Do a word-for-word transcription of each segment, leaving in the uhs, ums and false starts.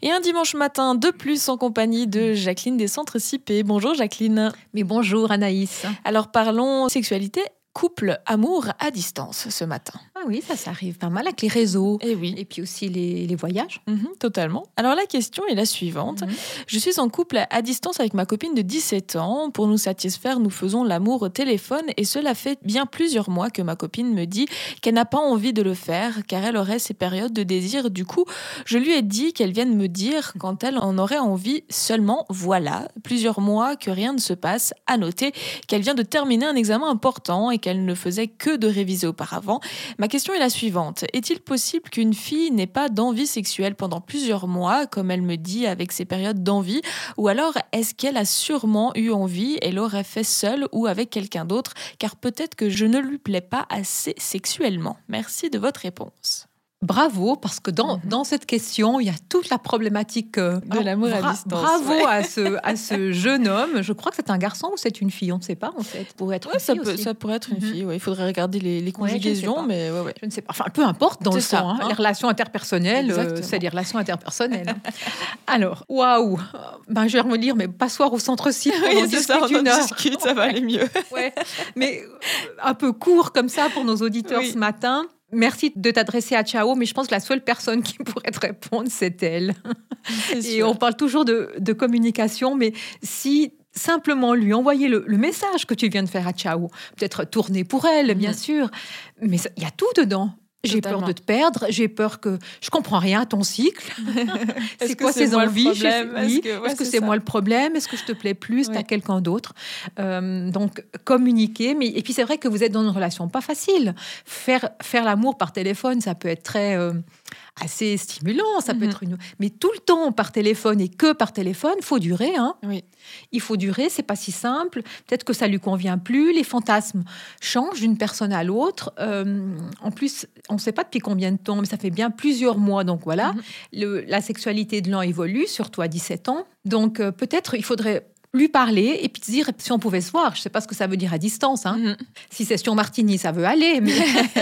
Et un dimanche matin de plus en compagnie de Jacqueline des Centres C I P. Bonjour Jacqueline. Mais bonjour Anaïs. Alors parlons sexualité, couple, amour à distance ce matin. Ah oui, ça, ça arrive pas mal avec les réseaux. Et oui. Et puis aussi les, les voyages. Mmh, totalement. Alors la question est la suivante. Mmh. Je suis en couple à distance avec ma copine de dix-sept ans. Pour nous satisfaire, nous faisons l'amour au téléphone et cela fait bien plusieurs mois que ma copine me dit qu'elle n'a pas envie de le faire car elle aurait ses périodes de désir. Du coup, je lui ai dit qu'elle vienne me dire quand elle en aurait envie seulement. Voilà, plusieurs mois que rien ne se passe. À noter qu'elle vient de terminer un examen important et qu'elle ne faisait que de réviser auparavant. Ma question est la suivante. Est-il possible qu'une fille n'ait pas d'envie sexuelle pendant plusieurs mois, comme elle me dit avec ses périodes d'envie, ou alors est-ce qu'elle a sûrement eu envie et l'aurait fait seule ou avec quelqu'un d'autre, car peut-être que je ne lui plais pas assez sexuellement. Merci de votre réponse. Bravo, parce que dans, mm-hmm. dans cette question, il y a toute la problématique euh, de l'amour bra- à distance. Bravo ouais. à, ce, à ce jeune homme. Je crois que c'est un garçon ou c'est une fille, on ne sait pas en fait. Pour être ouais, ça, peut, ça pourrait être une mm-hmm. fille. Ouais. Il faudrait regarder les, les conjugaisons, ouais, mais ouais, ouais. je ne sais pas. Enfin, peu importe dans c'est le ça, fond. Hein. Hein. Les relations interpersonnelles, euh, c'est les relations interpersonnelles. Alors, waouh. Ben, je vais me dire, mais passoire au centre-ci. Oui, on c'est ça, on en discute, ça va aller mieux. ouais. Mais un peu court comme ça pour nos auditeurs oui. ce matin. Merci de t'adresser à Ciao, mais je pense que la seule personne qui pourrait te répondre, c'est elle. C'est Et sûr. On parle toujours de, de communication, mais si simplement lui envoyer le, le message que tu viens de faire à Ciao, peut-être tourner pour elle, mmh. bien sûr, mais il y a tout dedans. J'ai Totalement. peur de te perdre, j'ai peur que je comprends rien à ton cycle. c'est quoi ces envies? Est-ce que, oui. ouais, Est-ce que c'est, c'est ça. moi le problème? Est-ce que je te plais plus? Ouais. T'as quelqu'un d'autre? euh, Donc communiquer. Mais et puis c'est vrai que vous êtes dans une relation pas facile. Faire faire l'amour par téléphone, ça peut être très euh, assez stimulant. Ça mm-hmm. peut être une. Mais tout le temps par téléphone et que par téléphone, faut durer. Hein. Oui. Il faut durer. C'est pas si simple. Peut-être que ça lui convient plus. Les fantasmes changent d'une personne à l'autre. Euh, en plus. On ne sait pas depuis combien de temps, mais ça fait bien plusieurs mois. Donc voilà, mm-hmm. le, la sexualité de l'an évolue, surtout à dix-sept ans. Donc euh, peut-être il faudrait lui parler et puis te dire si on pouvait se voir. Je ne sais pas ce que ça veut dire à distance. Hein. Mm-hmm. Si c'est sur Martigny, ça veut aller. Mais,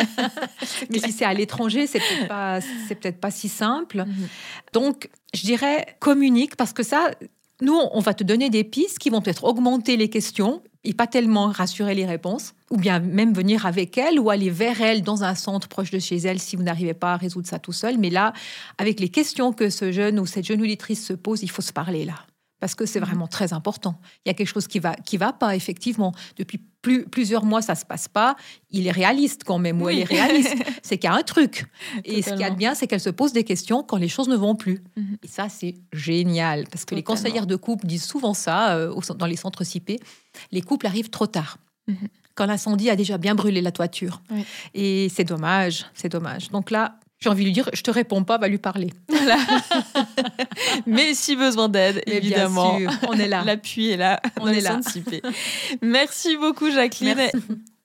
mais si c'est à l'étranger, c'est peut-être pas, c'est peut-être pas si simple. Mm-hmm. Donc je dirais communique parce que ça... Nous, on va te donner des pistes qui vont peut-être augmenter les questions et pas tellement rassurer les réponses, ou bien même venir avec elle ou aller vers elle dans un centre proche de chez elle si vous n'arrivez pas à résoudre ça tout seul. Mais là, avec les questions que ce jeune ou cette jeune auditrice se pose, il faut se parler là. Parce que c'est vraiment très important. Il y a quelque chose qui va, qui va pas, effectivement. Depuis plus, plusieurs mois, ça se passe pas. Il est réaliste quand même, ou oui. elle est réaliste. C'est qu'il y a un truc. Et Totalement. Ce qu'il y a de bien, c'est qu'elle se pose des questions quand les choses ne vont plus. Mm-hmm. Et ça, c'est génial. Parce que Totalement. Les conseillères de couple disent souvent ça euh, dans les centres C I P. Les couples arrivent trop tard. Mm-hmm. Quand l'incendie a déjà bien brûlé la toiture. Oui. Et c'est dommage, c'est dommage. Donc là, j'ai envie de lui dire, je te réponds pas, va lui parler. Voilà. Mais si besoin d'aide, Mais évidemment, bien sûr, on est là. L'appui est là. On est là. Merci beaucoup, Jacqueline. Merci.